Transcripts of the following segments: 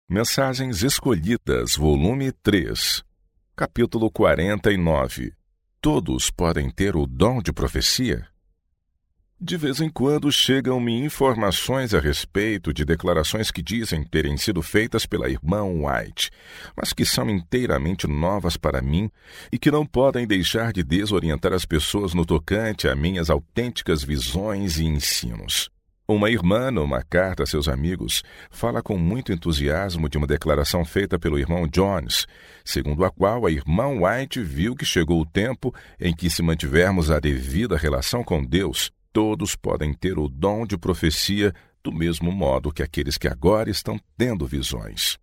Mensagens Escolhidas, volume 3, capítulo 49. Todos podem ter o dom de profecia? De vez em quando chegam-me informações a respeito de declarações que dizem terem sido feitas pela irmã White, mas que são inteiramente novas para mim e que não podem deixar de desorientar as pessoas no tocante a minhas autênticas visões e ensinos. Uma irmã, numa carta a seus amigos, fala com muito entusiasmo de uma declaração feita pelo irmão Jones, segundo a qual a irmã White viu que chegou o tempo em que, se mantivermos a devida relação com Deus, todos podem ter o dom de profecia do mesmo modo que aqueles que agora estão tendo visões.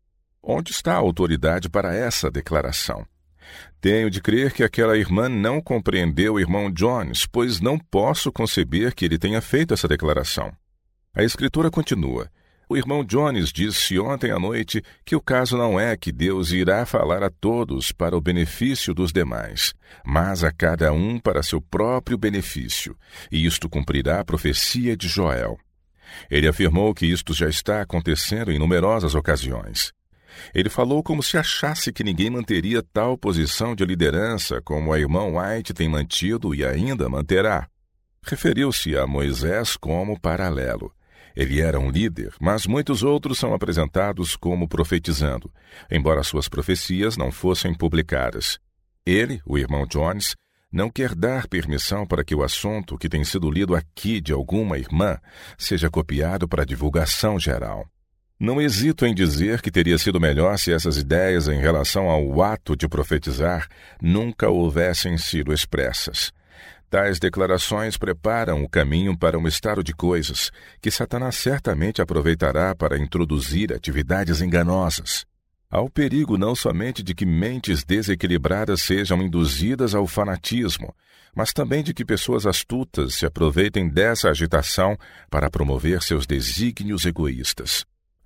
Onde está a autoridade para essa declaração? Tenho de crer que aquela irmã não compreendeu o irmão Jones, pois não posso conceber que ele tenha feito essa declaração. A escritura continua. O irmão Jones disse ontem à noite que o caso não é que Deus irá falar a todos para o benefício dos demais, mas a cada um para seu próprio benefício, e isto cumprirá a profecia de Joel. Ele afirmou que isto já está acontecendo em numerosas ocasiões. Ele falou como se achasse que ninguém manteria tal posição de liderança como a irmã White tem mantido e ainda manterá. Referiu-se a Moisés como paralelo. Ele era um líder, mas muitos outros são apresentados como profetizando, embora suas profecias não fossem publicadas. Ele, o irmão Jones, não quer dar permissão para que o assunto que tem sido lido aqui de alguma irmã seja copiado para divulgação geral. Não hesito em dizer que teria sido melhor se essas ideias em relação ao ato de profetizar nunca houvessem sido expressas. Tais declarações preparam o caminho para um estado de coisas que Satanás certamente aproveitará para introduzir atividades enganosas. Há o perigo não somente de que mentes desequilibradas sejam induzidas ao fanatismo, mas também de que pessoas astutas se aproveitem dessa agitação para promover seus desígnios egoístas.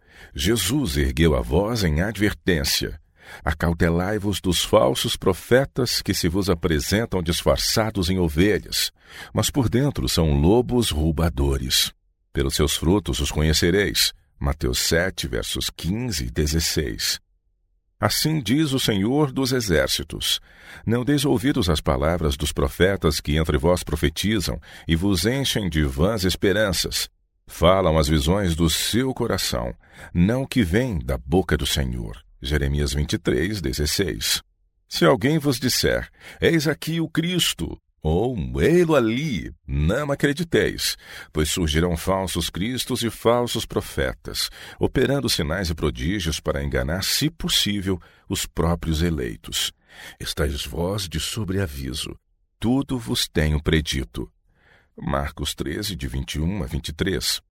Jesus ergueu a voz em advertência. Acautelai-vos dos falsos profetas que se vos apresentam disfarçados em ovelhas, mas por dentro são lobos roubadores. Pelos seus frutos os conhecereis. Mateus 7, versos 15 e 16. Assim diz o Senhor dos Exércitos: não deis ouvidos às palavras dos profetas que entre vós profetizam e vos enchem de vãs esperanças. Falam as visões do seu coração, não o que vem da boca do Senhor. Jeremias 23, 16. Se alguém vos disser, eis aqui o Cristo, ou ei-lo ali, não acrediteis, pois surgirão falsos cristos e falsos profetas, operando sinais e prodígios para enganar, se possível, os próprios eleitos. Estais vós de sobreaviso, tudo vos tenho predito. Marcos 13, de 21 a 23.